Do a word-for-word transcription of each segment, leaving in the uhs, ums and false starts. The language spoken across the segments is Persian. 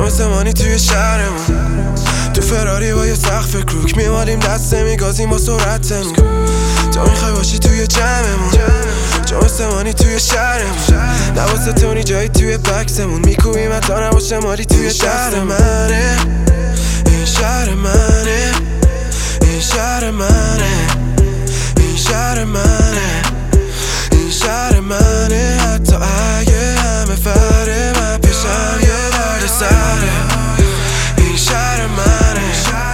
مثل مانی توی شهرمون، تو فراری با یه سقف کروک میمالیم دسته میگازیم با سرعتمون. تو میخوای باشی توی جمعمون، چون مثل مانی توی شهرمون. نواسه تونی جایی توی بکسمون، میکوبیم تا نباشه مالی توی شهر منه. این شهر منه، این شهر منه، این شهر منه، این شهر منه. حتی اگه همه فره من پیشم یه درد سره. این شهر منه،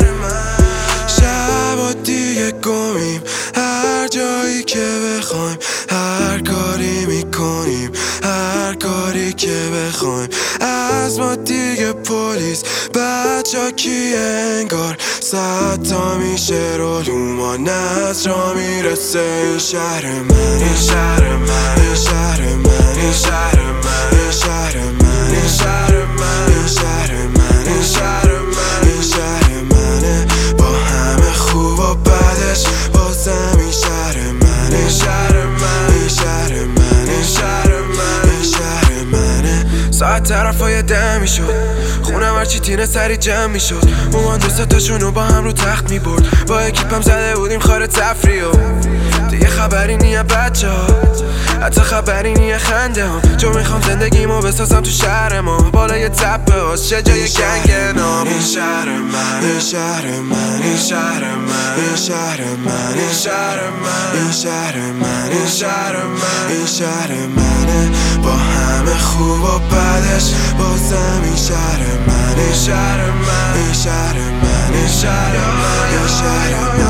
شب و دیگه گمیم هر جایی که بخوایم، هر کاری میکنیم هر کاری که بخوایم. از ما دیگه پلیس بچه کیه انگار صد تا میشه رولوما نز را میرسه. این شهر من، این شهر من، این شهر من، این شهر من، این شهر من، این شهر من، این شهر من، این شهر من، این شهر منه. با همه خوب و بدش بازم این شهر من، این شهر من، این شهر من، این شهر من، این شهر منه. ساعت طرفای ده میشد، خونم هرچی تینه سری جمع میشد. مامان دو ستاشونو با هم رو تخت میبرد، با اکیپم زده بودیم خار تفریو. دیگه خبری نیه بچه ها، حتی خبری نیه خنده ها. چون میخوام زندگیمو بسازم تو شهر ما، بالا یه تپه هاست چه جای گنگ نام. این شهر من، این شهر من، این شهر من، این شهر من، این شهر من، این شهر من، این شهر من، این شهر منه. با همه خوب و بدش بازم این شهر من، این شهر من، این شهر من، این شهر من، این شهر من.